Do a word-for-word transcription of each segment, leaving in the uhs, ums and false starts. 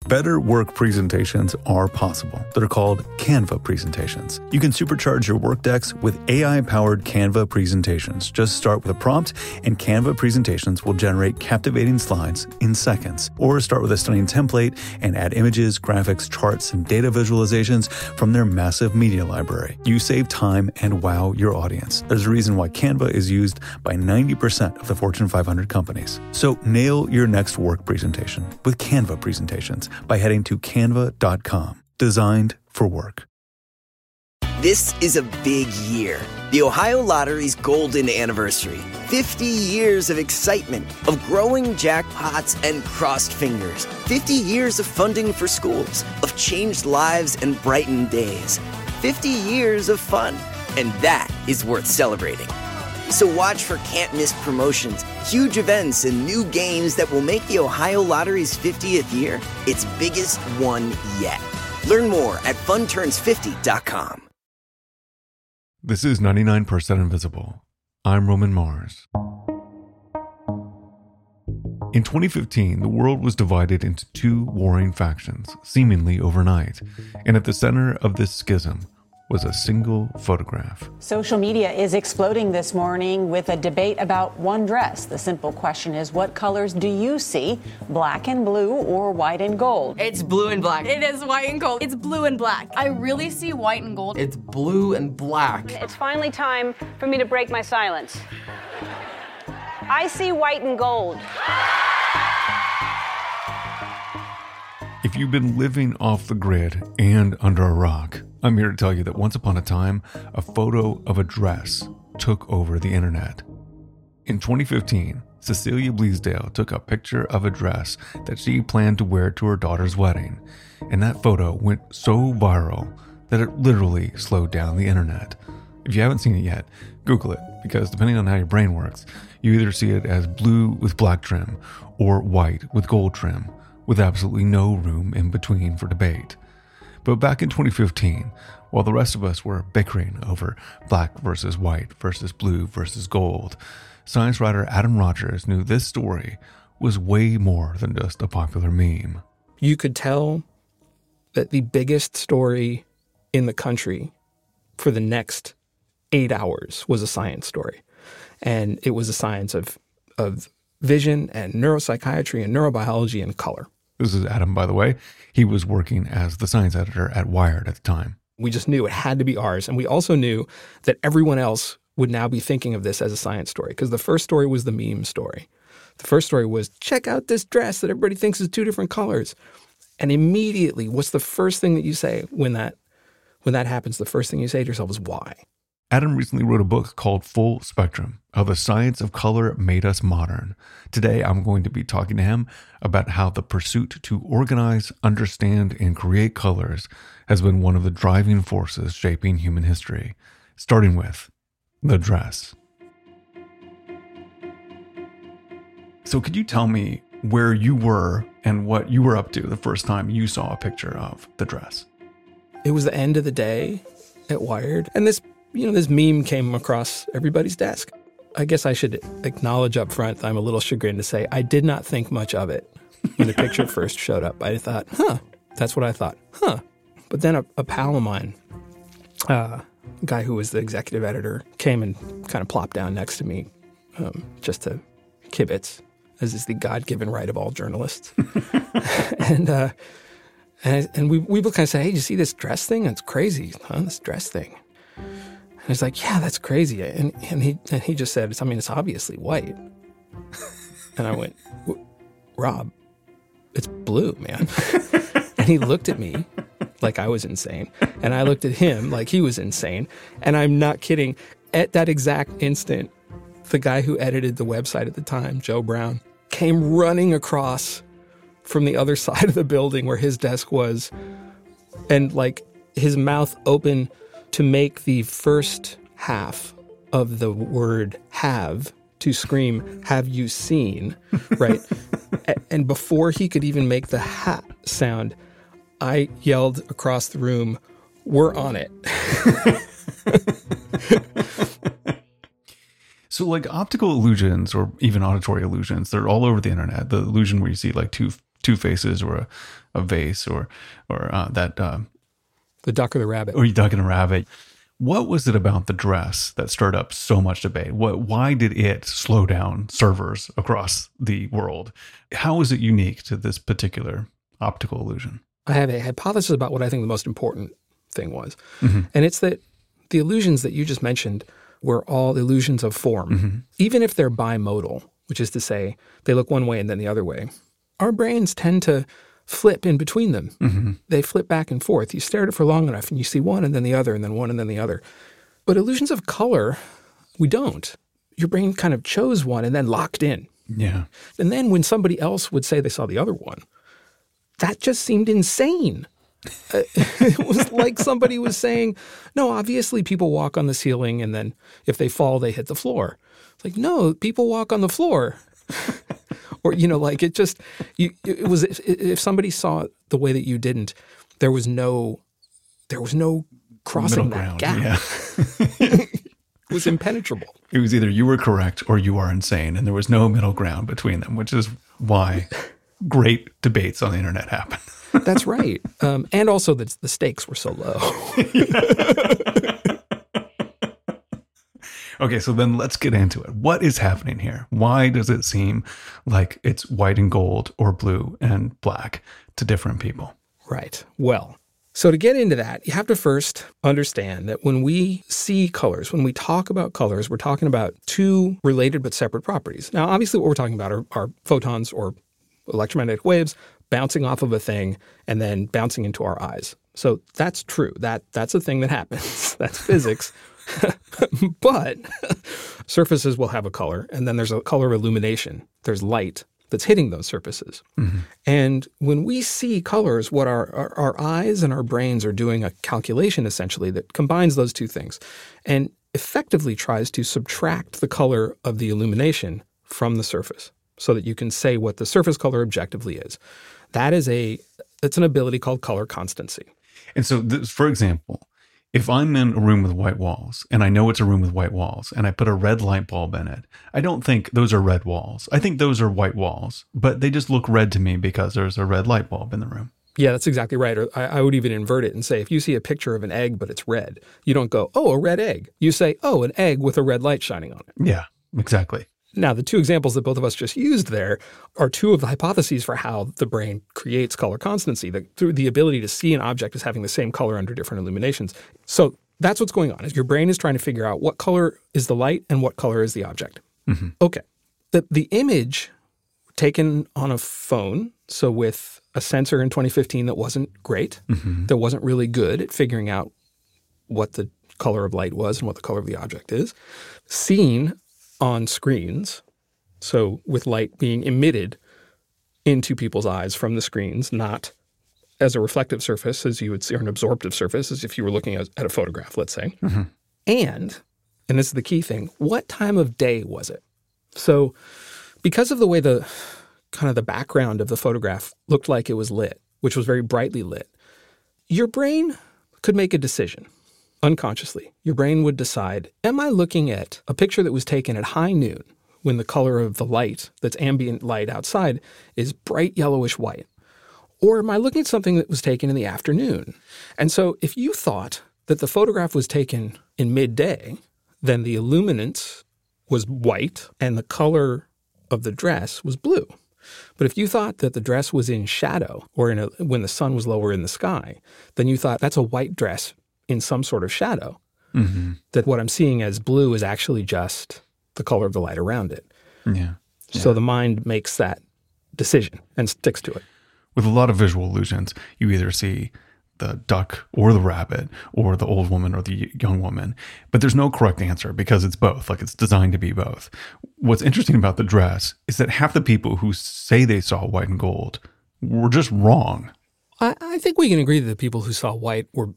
Better work presentations are possible. They're called Canva presentations. You can supercharge your work decks with A I-powered Canva presentations. Just start with a prompt, and Canva presentations will generate captivating slides in seconds. Or start with a stunning template and add images, graphics, charts, and data visualizations from their massive media library. You save time and wow your audience. There's a reason why Canva is used by ninety percent of the Fortune five hundred companies. So nail your next work presentation with Canva presentations by heading to canva dot com. Designed for work. This is a big year. The Ohio Lottery's golden anniversary. fifty years of excitement, of growing jackpots and crossed fingers. fifty years of funding for schools, of changed lives and brightened days. fifty years of fun. And that is worth celebrating. So watch for can't-miss promotions, huge events, and new games that will make the Ohio Lottery's fiftieth year its biggest one yet. Learn more at fun turns fifty dot com. This is ninety-nine percent Invisible. I'm Roman Mars. In twenty fifteen, the world was divided into two warring factions, seemingly overnight. And at the center of this schism was a single photograph. Social media is exploding this morning with a debate about one dress. The simple question is, what colors do you see? Black and blue or white and gold? It's blue and black. It is white and gold. It's blue and black. I really see white and gold. It's blue and black. It's finally time for me to break my silence. I see white and gold. If you've been living off the grid and under a rock, I'm here to tell you that once upon a time, a photo of a dress took over the internet. In twenty fifteen, Cecilia Bleasdale took a picture of a dress that she planned to wear to her daughter's wedding, and that photo went so viral that it literally slowed down the internet. If you haven't seen it yet, Google it, because depending on how your brain works, you either see it as blue with black trim or white with gold trim, with absolutely no room in between for debate. But back in twenty fifteen, while the rest of us were bickering over black versus white versus blue versus gold, science writer Adam Rogers knew this story was way more than just a popular meme. You could tell that the biggest story in the country for the next eight hours was a science story. And it was a science of, of vision and neuropsychiatry and neurobiology and color. This is Adam, by the way. He was working as the science editor at Wired at the time. We just knew it had to be ours. And we also knew that everyone else would now be thinking of this as a science story, because the first story was the meme story. The first story was, check out this dress that everybody thinks is two different colors. And immediately, what's the first thing that you say when that when that happens? The first thing you say to yourself is, why? Adam recently wrote a book called Full Spectrum, How the Science of Color Made Us Modern. Today, I'm going to be talking to him about how the pursuit to organize, understand, and create colors has been one of the driving forces shaping human history, starting with the dress. So could you tell me where you were and what you were up to the first time you saw a picture of the dress? It was the end of the day at Wired, and this You know, this meme came across everybody's desk. I guess I should acknowledge up front that I'm a little chagrined to say I did not think much of it when the picture first showed up. I thought, huh, that's what I thought, huh. But then a, a pal of mine, uh, a guy who was the executive editor, came and kind of plopped down next to me um, just to kibitz, as is the God-given right of all journalists. and uh, and, and we, we both kind of said, hey, did you see this dress thing? It's crazy, huh, this dress thing. And he's like, yeah, that's crazy. And and he and he just said, I mean, it's obviously white. And I went, Rob, it's blue, man. And he looked at me like I was insane. And I looked at him like he was insane. And I'm not kidding. At that exact instant, the guy who edited the website at the time, Joe Brown, came running across from the other side of the building where his desk was, and like his mouth open to make the first half of the word have to scream, have you seen, right? And before he could even make the ha sound, I yelled across the room, we're on it. So like optical illusions or even auditory illusions, they're all over the internet. The illusion where you see like two two faces or a, a vase or or uh, that uh, the duck or the rabbit. Or you duck and a rabbit. What was it about the dress that stirred up so much debate? What, why did it slow down servers across the world? How is it unique to this particular optical illusion? I have a hypothesis about what I think the most important thing was. Mm-hmm. And it's that the illusions that you just mentioned were all illusions of form. Mm-hmm. Even if they're bimodal, which is to say they look one way and then the other way, our brains tend to flip in between them. Mm-hmm. They flip back and forth. You stare at it for long enough and you see one and then the other and then one and then the other. But illusions of color, we don't. Your brain kind of chose one and then locked in. Yeah. And then when somebody else would say they saw the other one, that just seemed insane. Uh, it was like somebody was saying, no, obviously people walk on the ceiling and then if they fall, they hit the floor. It's like, no, people walk on the floor. Or, you know, like it just, you, it was, if, if somebody saw it the way that you didn't, there was no, there was no crossing that gap. Yeah. It was impenetrable. It was either you were correct or you are insane, and there was no middle ground between them, which is why great debates on the internet happen. That's right. Um, and also that the stakes were so low. Okay, so then let's get into it. What is happening here? Why does it seem like it's white and gold or blue and black to different people? Right. Well, so to get into that, you have to first understand that when we see colors, when we talk about colors, we're talking about two related but separate properties. Now, obviously what we're talking about are, are photons or electromagnetic waves bouncing off of a thing and then bouncing into our eyes. So that's true. That That's a thing that happens. That's physics. But surfaces will have a color, and then there's a color illumination. There's light that's hitting those surfaces. Mm-hmm. And when we see colors, what our, our, our eyes and our brains are doing a calculation, essentially, that combines those two things and effectively tries to subtract the color of the illumination from the surface so that you can say what the surface color objectively is. That is a, it's an ability called color constancy. And so, this, for example, if I'm in a room with white walls and I know it's a room with white walls and I put a red light bulb in it, I don't think those are red walls. I think those are white walls, but they just look red to me because there's a red light bulb in the room. Yeah, that's exactly right. Or I, I would even invert it and say, if you see a picture of an egg, but it's red, you don't go, oh, a red egg. You say, oh, an egg with a red light shining on it. Yeah, exactly. Now, the two examples that both of us just used there are two of the hypotheses for how the brain creates color constancy, the, through the ability to see an object as having the same color under different illuminations. So that's what's going on, is your brain is trying to figure out what color is the light and what color is the object. Mm-hmm. Okay. The, the image taken on a phone, so with a sensor in twenty fifteen that wasn't great, mm-hmm. that wasn't really good at figuring out what the color of light was and what the color of the object is, seen on screens, so with light being emitted into people's eyes from the screens, not as a reflective surface as you would see, or an absorptive surface as if you were looking at a photograph, let's say. Mm-hmm. And, and this is the key thing, what time of day was it? So because of the way the kind of the background of the photograph looked like it was lit, which was very brightly lit, your brain could make a decision. Unconsciously, your brain would decide, am I looking at a picture that was taken at high noon when the color of the light, that's ambient light outside, is bright yellowish white? Or am I looking at something that was taken in the afternoon? And so if you thought that the photograph was taken in midday, then the illuminance was white and the color of the dress was blue. But if you thought that the dress was in shadow or in a, when the sun was lower in the sky, then you thought that's a white dress in some sort of shadow, mm-hmm. that what I'm seeing as blue is actually just the color of the light around it. Yeah. yeah. So the mind makes that decision and sticks to it. With a lot of visual illusions, you either see the duck or the rabbit or the old woman or the young woman, but there's no correct answer because it's both. Like, it's designed to be both. What's interesting about the dress is that half the people who say they saw white and gold were just wrong. I, I think we can agree that the people who saw white were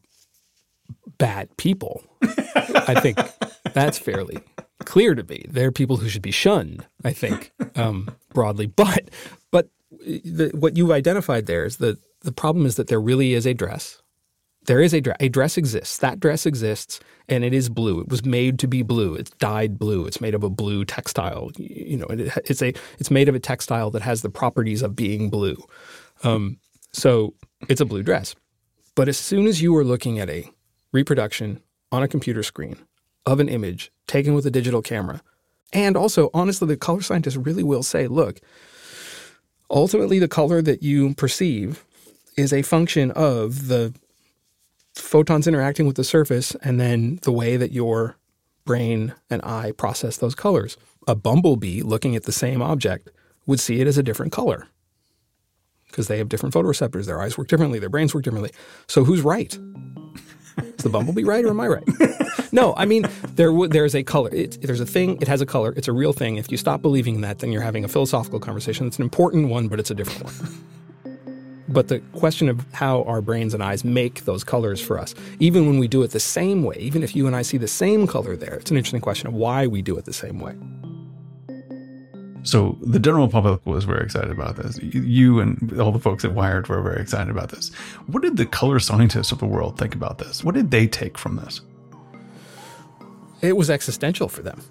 bad people. I think that's fairly clear to me. They're people who should be shunned, I think, um, broadly. But but the, what you've identified there is that the problem is that there really is a dress There is a dress. A dress exists. That dress exists, and it is blue. It was made to be blue. It's dyed blue. It's made of a blue textile. You know, it, it's a it's made of a textile that has the properties of being blue. Um, so it's a blue dress. But as soon as you are looking at a reproduction on a computer screen of an image taken with a digital camera, and also, honestly, the color scientists really will say, look, ultimately the color that you perceive is a function of the photons interacting with the surface and then the way that your brain and eye process those colors. A bumblebee looking at the same object would see it as a different color because they have different photoreceptors. Their eyes work differently. Their brains work differently. So who's right? Is the bumblebee right or am I right? No, I mean, there w- there's a color. It, there's a thing. It has a color. It's a real thing. If you stop believing in that, then you're having a philosophical conversation. It's an important one, but it's a different one. But the question of how our brains and eyes make those colors for us, even when we do it the same way, even if you and I see the same color there, it's an interesting question of why we do it the same way. So the general public was very excited about this. You and all the folks at Wired were very excited about this. What did the color scientists of the world think about this? What did they take from this? It was existential for them.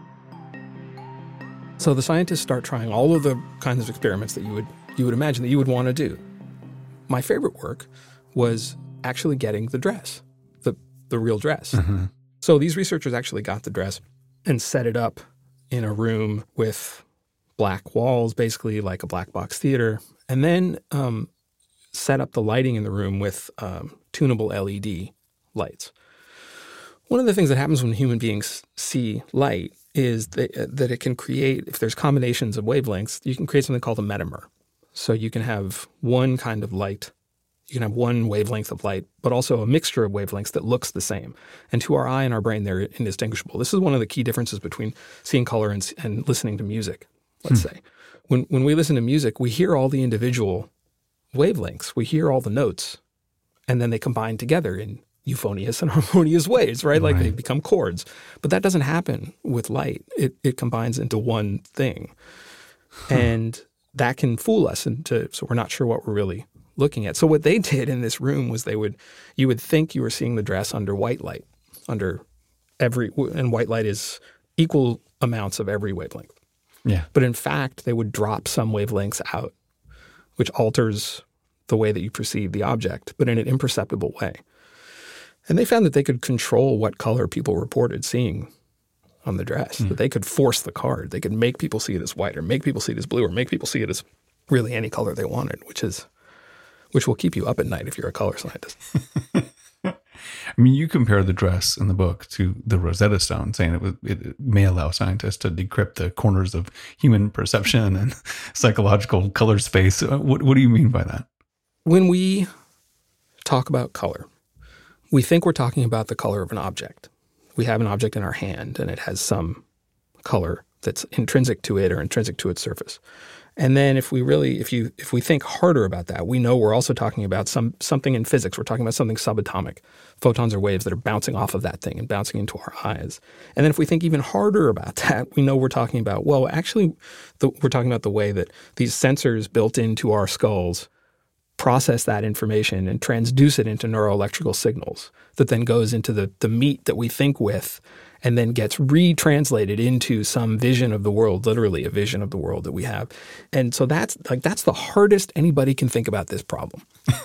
So the scientists start trying all of the kinds of experiments that you would you would imagine that you would want to do. My favorite work was actually getting the dress, the the real dress. Mm-hmm. So these researchers actually got the dress and set it up in a room with black walls, basically like a black box theater, and then um, set up the lighting in the room with um, tunable L E D lights. One of the things that happens when human beings see light is that, uh, that it can create, if there's combinations of wavelengths, you can create something called a metamer. So you can have one kind of light, you can have one wavelength of light, but also a mixture of wavelengths that looks the same. And to our eye and our brain, they're indistinguishable. This is one of the key differences between seeing color and, and listening to music, let's hmm. say. When, when we listen to music, we hear all the individual wavelengths. We hear all the notes, and then they combine together in euphonious and harmonious ways, right? Like right. They become chords. But that doesn't happen with light. It, it combines into one thing. Huh. And that can fool us into, so we're not sure what we're really looking at. So what they did in this room was they would, you would think you were seeing the dress under white light, under every, and white light is equal amounts of every wavelength. Yeah. But in fact, they would drop some wavelengths out, which alters the way that you perceive the object, but in an imperceptible way. And they found that they could control what color people reported seeing on the dress, mm. that they could force the card. They could make people see it as white or make people see it as blue or make people see it as really any color they wanted, which is which will keep you up at night if you're a color scientist. I mean, you compare the dress in the book to the Rosetta Stone, saying it, was, it may allow scientists to decrypt the corners of human perception and psychological color space. What, what do you mean by that? When we talk about color, we think we're talking about the color of an object. We have an object in our hand, and it has some color that's intrinsic to it or intrinsic to its surface. And then if we really, if you, if we think harder about that, we know we're also talking about some something in physics. We're talking about something subatomic. Photons are waves that are bouncing off of that thing and bouncing into our eyes. And then if we think even harder about that, we know we're talking about, well, actually, the, we're talking about the way that these sensors built into our skulls process that information and transduce it into neuroelectrical signals that then goes into the, the meat that we think with and then gets retranslated into some vision of the world, literally a vision of the world that we have. And so that's like that's the hardest anybody can think about this problem.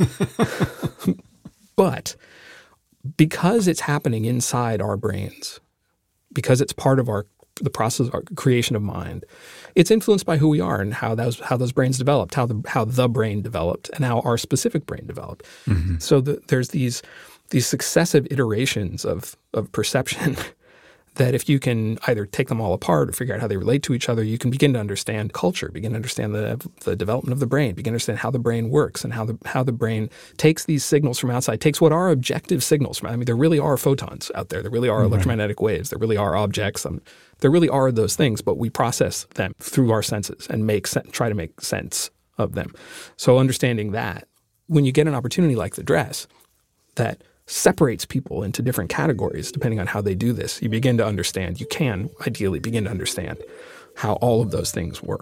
But because it's happening inside our brains, because it's part of our the process of our creation of mind, it's influenced by who we are and how those how those brains developed, how the how the brain developed, and how our specific brain developed. Mm-hmm. So the, there's these these successive iterations of of perception that if you can either take them all apart or figure out how they relate to each other, you can begin to understand culture, begin to understand the the development of the brain, begin to understand how the brain works and how the how the brain takes these signals from outside, takes what are objective signals from, I mean, there really are photons out there. There really are mm-hmm. electromagnetic waves. There really are objects. Um, there really are those things, but we process them through our senses and make sen- try to make sense of them. So understanding that, when you get an opportunity like the dress that separates people into different categories depending on how they do this, you begin to understand, you can ideally begin to understand how all of those things work.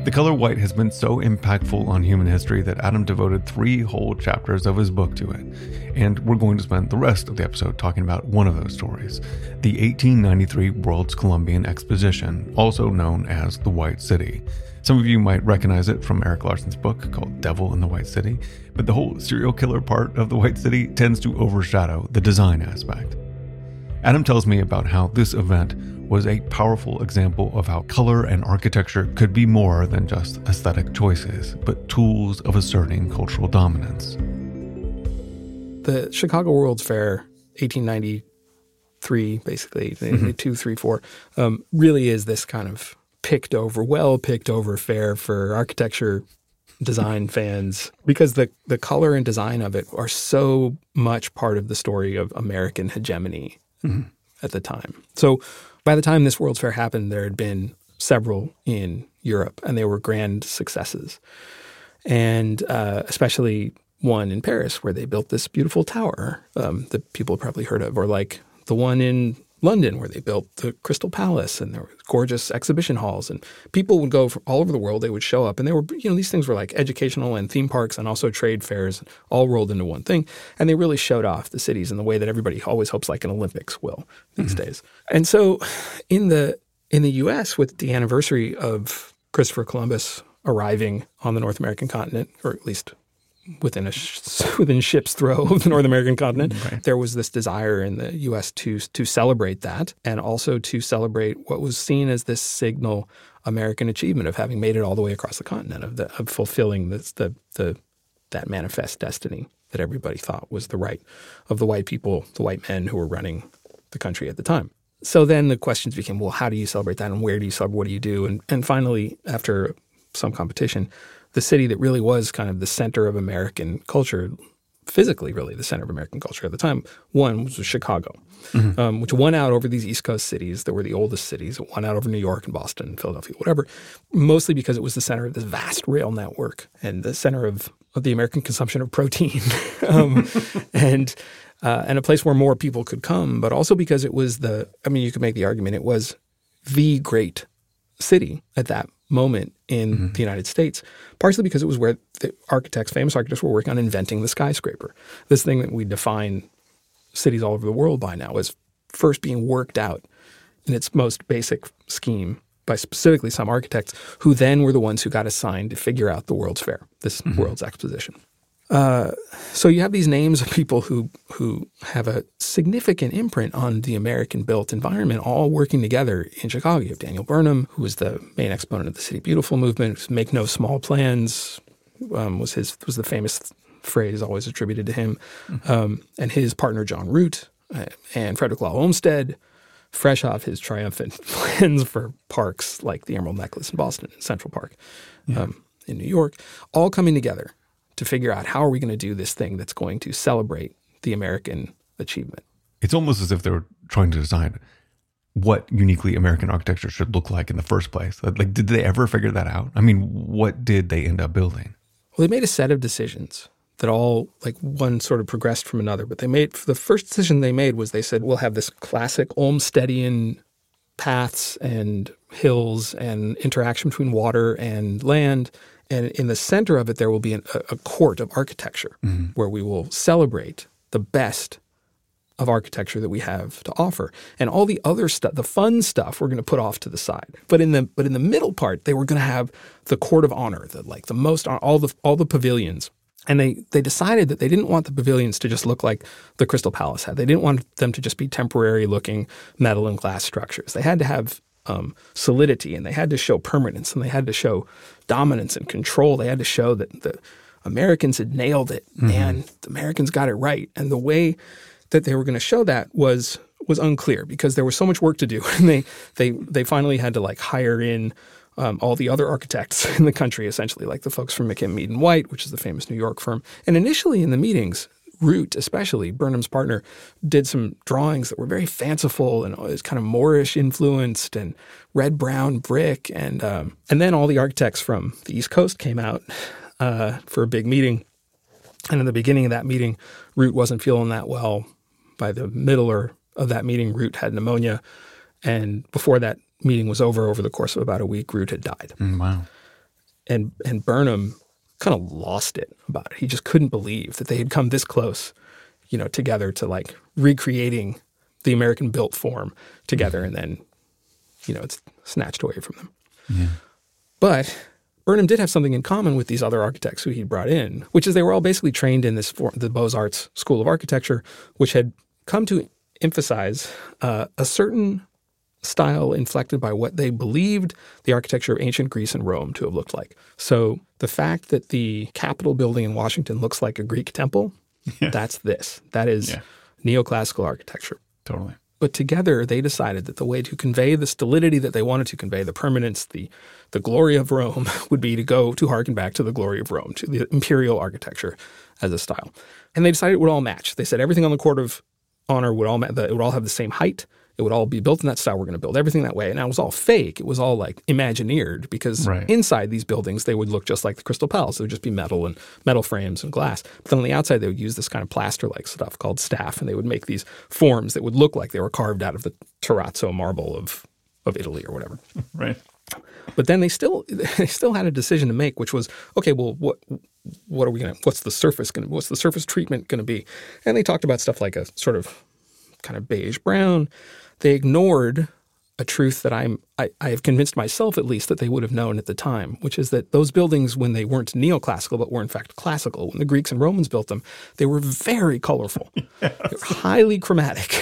The color white has been so impactful on human history that Adam devoted three whole chapters of his book to it. And we're going to spend the rest of the episode talking about one of those stories, the eighteen ninety-three World's Columbian Exposition, also known as the White City. Some of you might recognize it from Erik Larson's book called Devil in the White City, but the whole serial killer part of the White City tends to overshadow the design aspect. Adam tells me about how this event was a powerful example of how color and architecture could be more than just aesthetic choices, but tools of asserting cultural dominance. The Chicago World's Fair, eighteen ninety-three, basically, mm-hmm. two, three, four, um, really is this kind of picked over, well picked over fair for architecture design fans, because the, the color and design of it are so much part of the story of American hegemony mm-hmm. at the time. So by the time this World's Fair happened, there had been several in Europe, and they were grand successes. And uh, especially one in Paris, where they built this beautiful tower um, that people have probably heard of, or like the one in London, where they built the Crystal Palace, and there were gorgeous exhibition halls, and people would go from all over the world. They would show up, and they were, you know, these things were like educational and theme parks and also trade fairs, all rolled into one thing. And they really showed off the cities in the way that everybody always hopes like an Olympics will these mm-hmm. days. And so in the in the U S, with the anniversary of Christopher Columbus arriving on the North American continent, or at least within a sh- within ship's throw of the North American continent, right. there was this desire in the U S to to celebrate that, and also to celebrate what was seen as this signal American achievement of having made it all the way across the continent, of the, of fulfilling this, the the that manifest destiny that everybody thought was the right of the white people, the white men who were running the country at the time. So then the questions became, well, how do you celebrate that, and where do you celebrate? What do you do? And and finally, after some competition, the city that really was kind of the center of American culture, physically really the center of American culture at the time, one was Chicago, mm-hmm. um, which won out over these East Coast cities that were the oldest cities. It won out over New York and Boston and Philadelphia, whatever, mostly because it was the center of this vast rail network and the center of, of the American consumption of protein um, and uh, and a place where more people could come, but also because it was the, I mean, you could make the argument, it was the great city at that moment in mm-hmm. the United States, partially because it was where the architects, famous architects, were working on inventing the skyscraper. This thing that we define cities all over the world by now is first being worked out in its most basic scheme by specifically some architects who then were the ones who got assigned to figure out the World's Fair, this mm-hmm. World's Exposition. Uh, so you have these names of people who who have a significant imprint on the American-built environment all working together in Chicago. You have Daniel Burnham, who was the main exponent of the City Beautiful movement. Make no small plans um, was his was the famous phrase always attributed to him. Mm-hmm. Um, and his partner John Root uh, and Frederick Law Olmsted, fresh off his triumphant plans for parks like the Emerald Necklace in Boston and Central Park yeah. um, in New York, all coming together to figure out how are we going to do this thing that's going to celebrate the American achievement. It's almost as if they were trying to decide what uniquely American architecture should look like in the first place. Like, did they ever figure that out? I mean, what did they end up building? Well, they made a set of decisions that all, like, one sort of progressed from another. But they made, the first decision they made was they said, we'll have this classic Olmstedian paths and hills and interaction between water and land. And in the center of it, there will be an, a, a court of architecture mm-hmm. where we will celebrate the best of architecture that we have to offer. And all the other stuff, the fun stuff, we're going to put off to the side. But in the but in the middle part, they were going to have the court of honor, the like the most all the all the pavilions. And they they decided that they didn't want the pavilions to just look like the Crystal Palace had. They didn't want them to just be temporary looking metal and glass structures. They had to have Um, solidity, and they had to show permanence, and they had to show dominance and control. They had to show that the Americans had nailed it, mm-hmm. and the Americans got it right. And the way that they were going to show that was was unclear because there was so much work to do, and they they they finally had to like hire in um, all the other architects in the country, essentially, like the folks from McKim, Mead and White, which is the famous New York firm. And initially in the meetings, Root, especially Burnham's partner, did some drawings that were very fanciful and it was kind of Moorish influenced and red brown brick, and um, and then all the architects from the East Coast came out uh, for a big meeting. And in the beginning of that meeting, Root wasn't feeling that well. By the middle or of that meeting, Root had pneumonia, and before that meeting was over, over the course of about a week, Root had died. Mm, wow. And and Burnham kind of lost it about it. He just couldn't believe that they had come this close, you know, together to like recreating the American built form together, and then, you know, it's snatched away from them. Yeah. But Burnham did have something in common with these other architects who he'd brought in, which is they were all basically trained in this form, the Beaux-Arts School of Architecture, which had come to emphasize uh, a certain style inflected by what they believed the architecture of ancient Greece and Rome to have looked like. So the fact that the Capitol building in Washington looks like a Greek temple, yeah. that's this. That is yeah. neoclassical architecture. Totally. But together they decided that the way to convey the stolidity that they wanted to convey, the permanence, the the glory of Rome, would be to go to harken back to the glory of Rome, to the imperial architecture as a style. And they decided it would all match. They said everything on the Court of Honor would all ma- it would all have the same height. It would all be built in that style. We're going to build everything that way. And it was all fake. It was all like imagineered, because right. inside these buildings, they would look just like the Crystal Palace. It would just be metal and metal frames and glass. But then on the outside, they would use this kind of plaster-like stuff called staff, and they would make these forms that would look like they were carved out of the terrazzo marble of, of Italy or whatever. Right. But then they still they still had a decision to make, which was, okay, well, what what are we going to, what's the surface going to, what's the surface treatment going to be? And they talked about stuff like a sort of kind of beige brown. They ignored a truth that I'm, I, I have convinced myself at least that they would have known at the time, which is that those buildings, when they weren't neoclassical but were in fact classical, when the Greeks and Romans built them, they were very colorful. Yes. They were highly chromatic.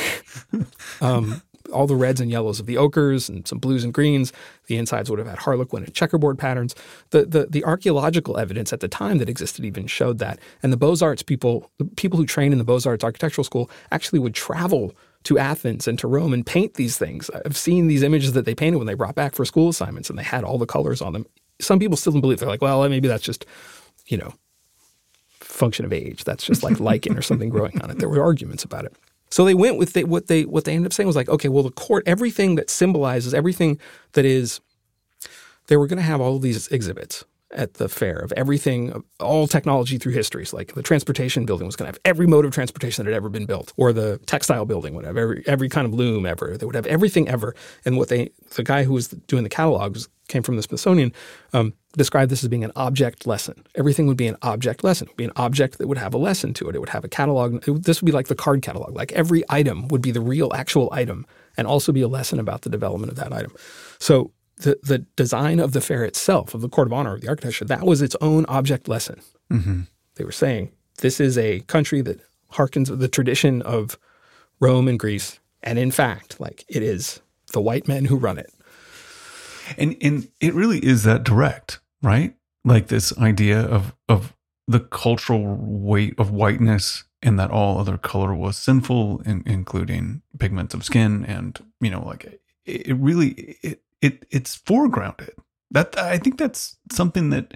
um, all the reds and yellows of the ochres and some blues and greens. The insides would have had harlequin and checkerboard patterns. The, the, the archaeological evidence at the time that existed even showed that. And the Beaux-Arts people, the people who trained in the Beaux-Arts architectural school actually would travel to Athens and to Rome and paint these things. I've seen these images that they painted when they brought back for school assignments, and they had all the colors on them. Some people still don't believe. They're like, well, maybe that's just, you know, function of age. That's just like lichen or something growing on it. There were arguments about it. So they went with the, what they what they ended up saying was like, okay, well, the court, everything that symbolizes, everything that is, they were going to have all of these exhibits at the fair of everything, all technology through history. So like the transportation building was going to have every mode of transportation that had ever been built, or the textile building would have every every kind of loom ever. They would have everything ever. And what they, the guy who was doing the catalogs came from the Smithsonian, um, described this as being an object lesson. Everything would be an object lesson. It would be an object that would have a lesson to it. It would have a catalog. It, this would be like the card catalog. Like every item would be the real actual item and also be a lesson about the development of that item. So The, the design of the fair itself, of the Court of Honor, of the architecture, that was its own object lesson. Mm-hmm. They were saying, this is a country that harkens to the tradition of Rome and Greece. And in fact, like it is the white men who run it. And and it really is that direct, right? Like this idea of of the cultural weight of whiteness, and that all other color was sinful, in, including pigments of skin. And, you know, like it, it really... It, It it's foregrounded. That I think that's something that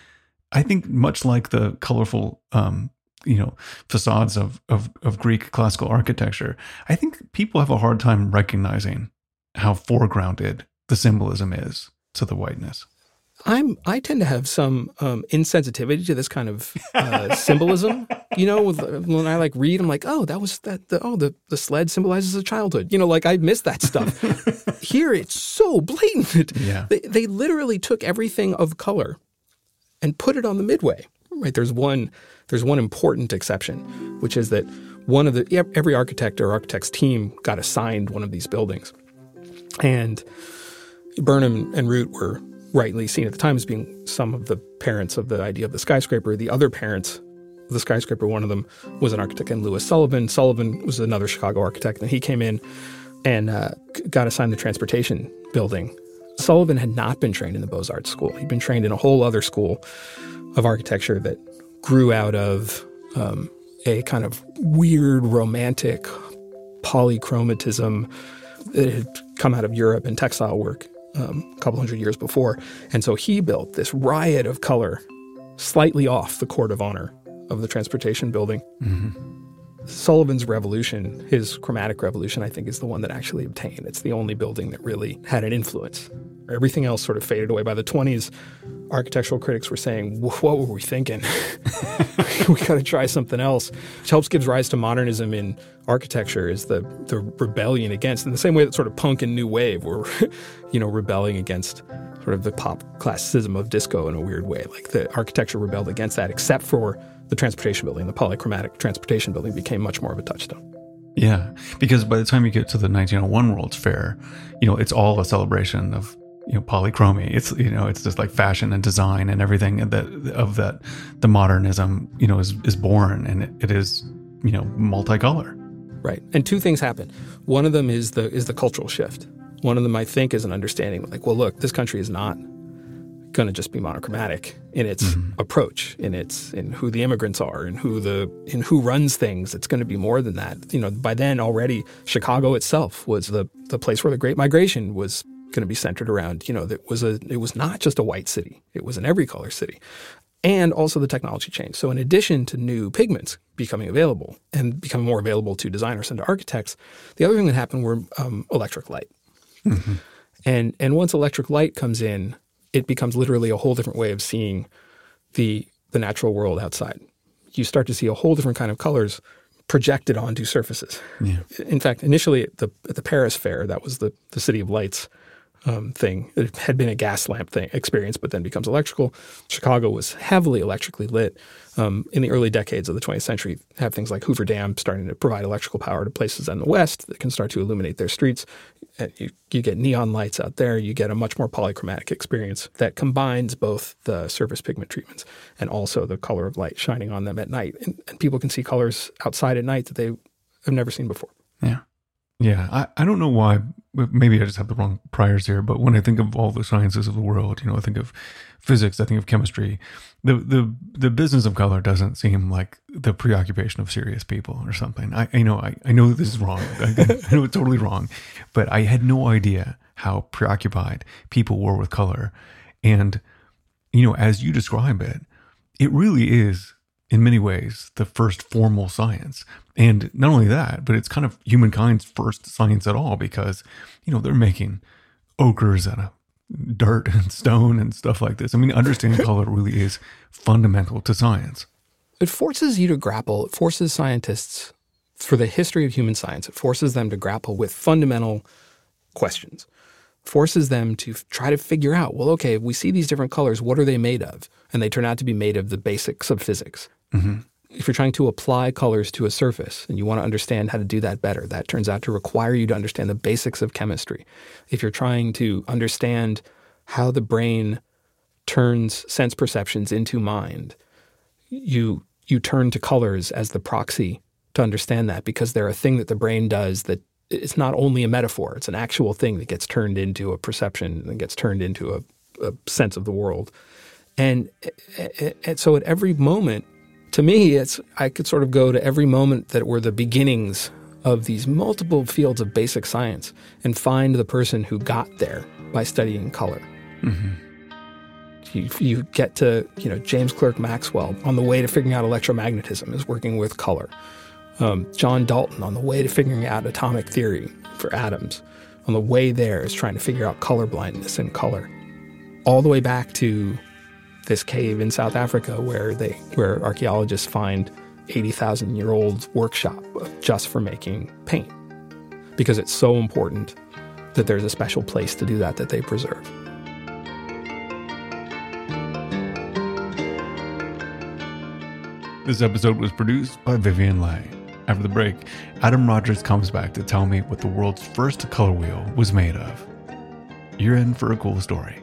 I think much like the colorful, um, you know, facades of, of of Greek classical architecture. I think people have a hard time recognizing how foregrounded the symbolism is to the whiteness. I'm I tend to have some um, insensitivity to this kind of uh, symbolism. You know, when I like read, I'm like, oh, that was that. The, oh, the the sled symbolizes a childhood. You know, like I miss that stuff. Here, it's so blatant. Yeah. They they literally took everything of color and put it on the midway. Right? There's one there's one important exception, which is that one of the every architect or architect's team got assigned one of these buildings, and Burnham and Root were rightly seen at the time as being some of the parents of the idea of the skyscraper. The other parents of the skyscraper, one of them was an architect named Louis Sullivan. Sullivan was another Chicago architect, and he came in and uh, got assigned the transportation building. Sullivan had not been trained in the Beaux-Arts school. He'd been trained in a whole other school of architecture that grew out of um, a kind of weird, romantic polychromatism that had come out of Europe and textile work Um, a couple hundred years before. And so he built this riot of color slightly off the Court of Honor of the transportation building. Mm-hmm. Sullivan's revolution, his chromatic revolution, I think is the one that actually obtained. It's the only building that really had an influence. Everything else sort of faded away. By the twenties, architectural critics were saying, what were we thinking? We got to try something else. Which helps give rise to modernism in architecture, is the the rebellion against, in the same way that sort of punk and new wave were, you know, rebelling against sort of the pop classicism of disco in a weird way. Like the architecture rebelled against that, except for the transportation building. The polychromatic transportation building became much more of a touchstone. Yeah, because by the time you get to the nineteen oh one World's Fair, you know, it's all a celebration of, you know, polychromy. It's, you know, it's just like fashion and design and everything that of that the modernism, you know, is is born, and it, it is, you know, multicolor. Right. And two things happen. One of them is the is the cultural shift. One of them, I think, is an understanding like, well, look, this country is not going to just be monochromatic in its mm-hmm. approach, in its in who the immigrants are, and who the in who runs things. It's going to be more than that. You know, by then already, Chicago itself was the the place where the Great Migration was going to be centered around. You know, that was a it was not just a white city; it was an every color city, and also the technology changed. So, in addition to new pigments becoming available and becoming more available to designers and to architects, the other thing that happened were um, electric light, mm-hmm. and and once electric light comes in, it becomes literally a whole different way of seeing the the natural world outside. You start to see a whole different kind of colors projected onto surfaces. Yeah. In fact, initially at the at the Paris Fair, that was the, the City of Lights um, thing. It had been a gas lamp thing experience, but then becomes electrical. Chicago was heavily electrically lit. Um, in the early decades of the twentieth century, have things like Hoover Dam starting to provide electrical power to places in the West that can start to illuminate their streets. And you, you get neon lights out there. You get a much more polychromatic experience that combines both the surface pigment treatments and also the color of light shining on them at night. And, and people can see colors outside at night that they have never seen before. Yeah. Yeah. I, I don't know why. Maybe I just have the wrong priors here, but when I think of all the sciences of the world, you know, I think of physics, I think of chemistry. The the the business of color doesn't seem like the preoccupation of serious people or something. I, I know I, I know this is wrong. I, I know it's totally wrong, but I had no idea how preoccupied people were with color. And, you know, as you describe it, it really is in many ways the first formal science. And not only that, but it's kind of humankind's first science at all, because, you know, they're making ochres out of dirt and stone and stuff like this. I mean, understanding color really is fundamental to science. It forces you to grapple. It forces scientists, for the history of human science, it forces them to grapple with fundamental questions. Forces them to f- try to figure out, well, okay, if we see these different colors, what are they made of? And they turn out to be made of the basics of physics. Mm-hmm. If you're trying to apply colors to a surface and you want to understand how to do that better, that turns out to require you to understand the basics of chemistry. If you're trying to understand how the brain turns sense perceptions into mind, you you turn to colors as the proxy to understand that, because they're a thing that the brain does that it's not only a metaphor, it's an actual thing that gets turned into a perception and gets turned into a, a sense of the world. And, and so at every moment, to me, it's I could sort of go to every moment that were the beginnings of these multiple fields of basic science and find the person who got there by studying color. Mm-hmm. You, you get to, you know, James Clerk Maxwell on the way to figuring out electromagnetism is working with color. Um, John Dalton on the way to figuring out atomic theory for atoms, on the way there is trying to figure out color blindness and color. All the way back to this cave in South Africa where they where archaeologists find eighty thousand year old workshop just for making paint, because it's so important that there's a special place to do that that they preserve. This episode was produced by Vivian Leigh. After the break, Adam Rogers comes back to tell me what the world's first color wheel was made of. You're in for a cool story.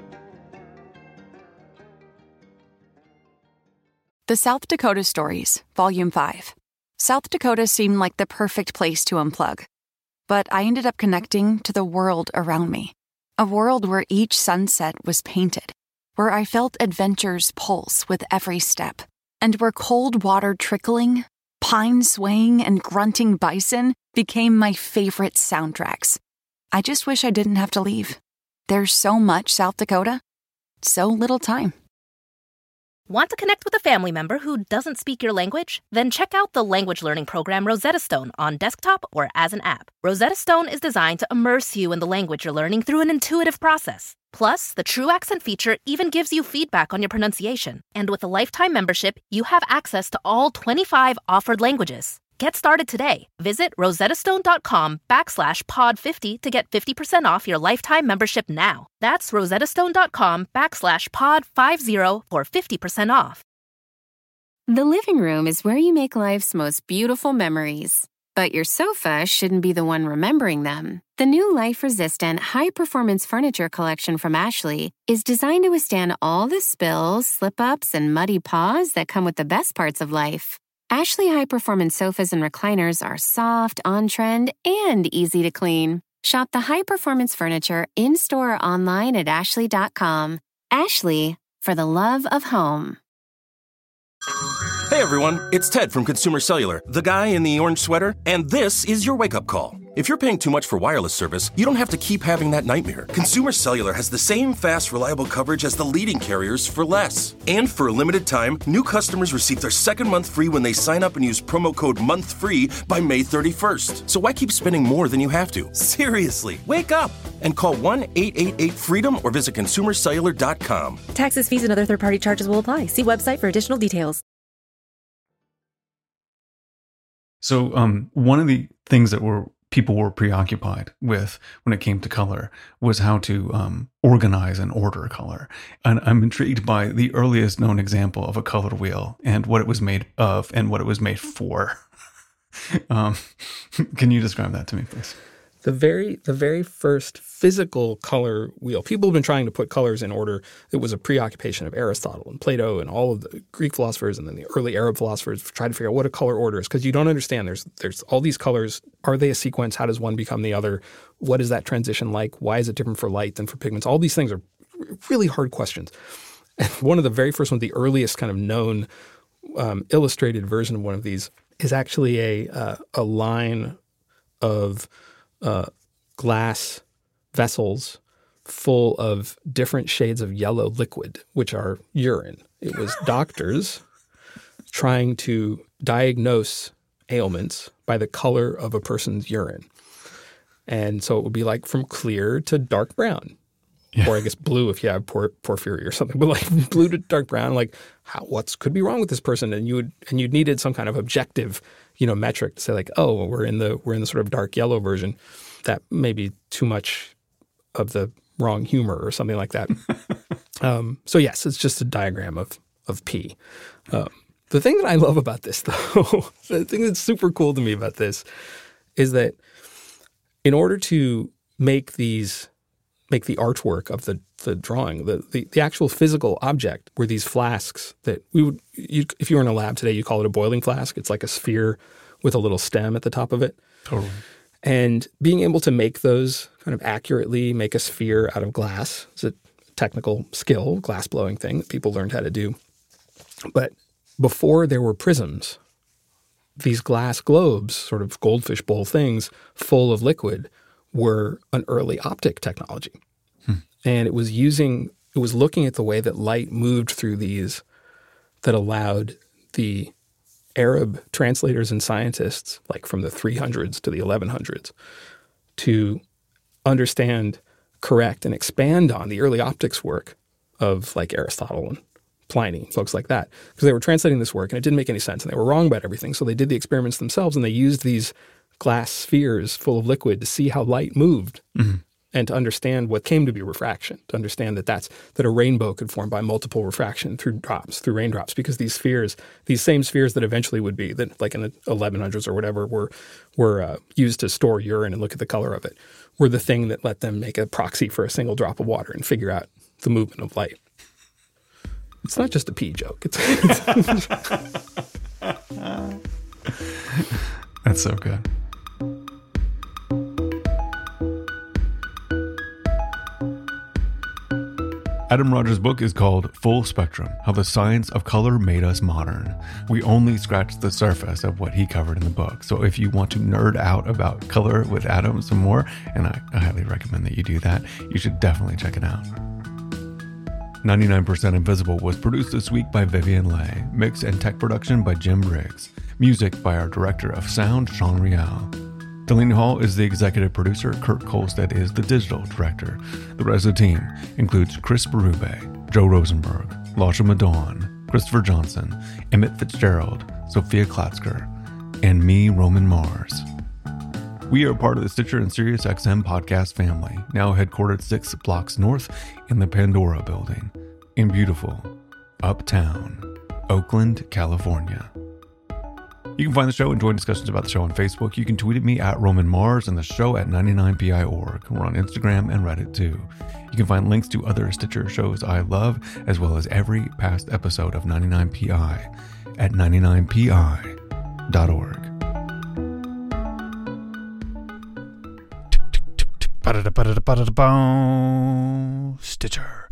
The South Dakota Stories, Volume five. South Dakota seemed like the perfect place to unplug. But I ended up connecting to the world around me. A world where each sunset was painted, where I felt adventure's pulse with every step, and where cold water trickling, pine swaying, and grunting bison became my favorite soundtracks. I just wish I didn't have to leave. There's so much South Dakota, so little time. Want to connect with a family member who doesn't speak your language? Then check out the language learning program Rosetta Stone on desktop or as an app. Rosetta Stone is designed to immerse you in the language you're learning through an intuitive process. Plus, the True Accent feature even gives you feedback on your pronunciation. And with a lifetime membership, you have access to all twenty-five offered languages. Get started today. Visit rosettastone.com backslash pod 50 to get fifty percent off your lifetime membership now. That's rosettastone.com backslash pod 50 for fifty percent off. The living room is where you make life's most beautiful memories. But your sofa shouldn't be the one remembering them. The new life-resistant, high-performance furniture collection from Ashley is designed to withstand all the spills, slip-ups, and muddy paws that come with the best parts of life. Ashley high-performance sofas and recliners are soft, on-trend, and easy to clean. Shop the high-performance furniture in-store or online at ashley dot com. Ashley, for the love of home. Hey everyone, it's Ted from Consumer Cellular, the guy in the orange sweater, and this is your wake-up call. If you're paying too much for wireless service, you don't have to keep having that nightmare. Consumer Cellular has the same fast, reliable coverage as the leading carriers for less. And for a limited time, new customers receive their second month free when they sign up and use promo code MONTHFREE by May thirty-first. So why keep spending more than you have to? Seriously, wake up and call one eight eight eight FREEDOM or visit consumer cellular dot com. Taxes, fees, and other third-party charges will apply. See website for additional details. So um, one of the things that were people were preoccupied with when it came to color was how to um, organize and order color. And I'm intrigued by the earliest known example of a color wheel and what it was made of and what it was made for. um, can you describe that to me, please? The very the very first physical color wheel. People have been trying to put colors in order. It was a preoccupation of Aristotle and Plato and all of the Greek philosophers and then the early Arab philosophers tried to figure out what a color order is because you don't understand. There's there's all these colors. Are they a sequence? How does one become the other? What is that transition like? Why is it different for light than for pigments? All these things are really hard questions. And one of the very first ones, the earliest kind of known um, illustrated version of one of these is actually a uh, a line of Uh, glass vessels full of different shades of yellow liquid, which are urine. It was doctors trying to diagnose ailments by the color of a person's urine. And so it would be like from clear to dark brown. Yeah. Or I guess blue if you have por- porphyry or something, but like blue to dark brown, like how what's could be wrong with this person? And you would and you needed some kind of objective, you know, metric to say like, oh, well, we're in the we're in the sort of dark yellow version. That may be too much of the wrong humor or something like that. um, so yes, it's just a diagram of of P. Um, the thing that I love about this, though, the thing that's super cool to me about this is that in order to make these make the artwork of the the drawing, the, the the actual physical object were these flasks that we would, you, if you were in a lab today, you call it a boiling flask. It's like a sphere with a little stem at the top of it. Totally. And being able to make those kind of accurately make a sphere out of glass is a technical skill, glass blowing thing that people learned how to do. But before there were prisms, these glass globes, sort of goldfish bowl things full of liquid, were an early optic technology. Hmm. And it was using, it was looking at the way that light moved through these that allowed the Arab translators and scientists, like from the three hundreds to the eleven hundreds, to understand, correct, and expand on the early optics work of like Aristotle and Pliny, folks like that. Because they were translating this work and it didn't make any sense and they were wrong about everything. So they did the experiments themselves and they used these glass spheres full of liquid to see how light moved mm-hmm. and to understand what came to be refraction, to understand that that's that a rainbow could form by multiple refraction through drops, through raindrops, because these spheres, these same spheres that eventually would be, that like in the eleven hundreds or whatever, were were uh, used to store urine and look at the color of it, were the thing that let them make a proxy for a single drop of water and figure out the movement of light. It's not just a pee joke. It's, it's That's so good. Adam Rogers' book is called Full Spectrum, How the Science of Color Made Us Modern. We only scratched the surface of what he covered in the book. So if you want to nerd out about color with Adam some more, and I, I highly recommend that you do that, you should definitely check it out. ninety-nine percent Invisible was produced this week by Vivian Leigh. Mix and tech production by Jim Briggs. Music by our director of sound, Sean Rial. Delaney Hall is the executive producer. Kurt Kolstad is the digital director. The rest of the team includes Chris Berube, Joe Rosenberg, Lasha Madon, Christopher Johnson, Emmett Fitzgerald, Sophia Klatzker, and me, Roman Mars. We are part of the Stitcher and SiriusXM podcast family, now headquartered six blocks north in the Pandora building in beautiful Uptown, Oakland, California. You can find the show and join discussions about the show on Facebook. You can tweet at me at Roman Mars and the show at ninety-nine P I dot org. We're on Instagram and Reddit too. You can find links to other Stitcher shows I love, as well as every past episode of ninety-nine P I at ninety-nine P I dot org. Stitcher.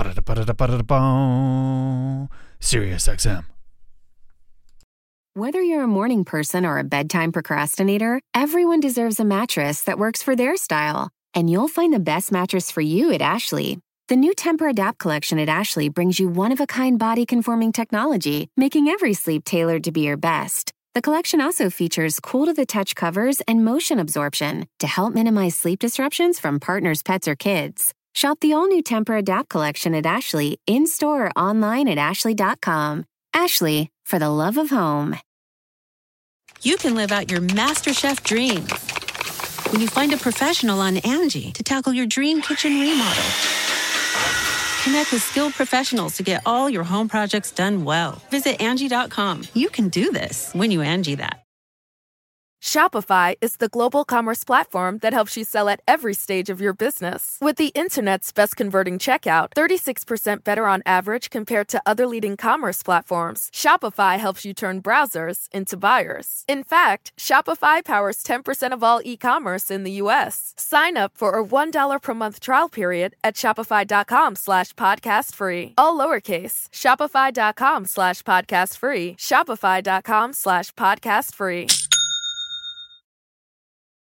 SiriusXM. Whether you're a morning person or a bedtime procrastinator, everyone deserves a mattress that works for their style. And you'll find the best mattress for you at Ashley. The new Tempur-Adapt collection at Ashley brings you one-of-a-kind body-conforming technology, making every sleep tailored to be your best. The collection also features cool-to-the-touch covers and motion absorption to help minimize sleep disruptions from partners, pets, or kids. Shop the all-new Tempur-Adapt collection at Ashley, in-store or online at ashley dot com. Ashley, for the love of home. You can live out your MasterChef dreams when you find a professional on Angie to tackle your dream kitchen remodel. Connect with skilled professionals to get all your home projects done well. Visit Angie dot com. You can do this when you Angie that. Shopify is the global commerce platform that helps you sell at every stage of your business. With the internet's best converting checkout, thirty-six percent better on average compared to other leading commerce platforms, Shopify helps you turn browsers into buyers. In fact, Shopify powers ten percent of all e-commerce in the U S. Sign up for a one dollar per month trial period at shopify.com slash podcast free. All lowercase, shopify.com slash podcast free, shopify.com slash podcast free.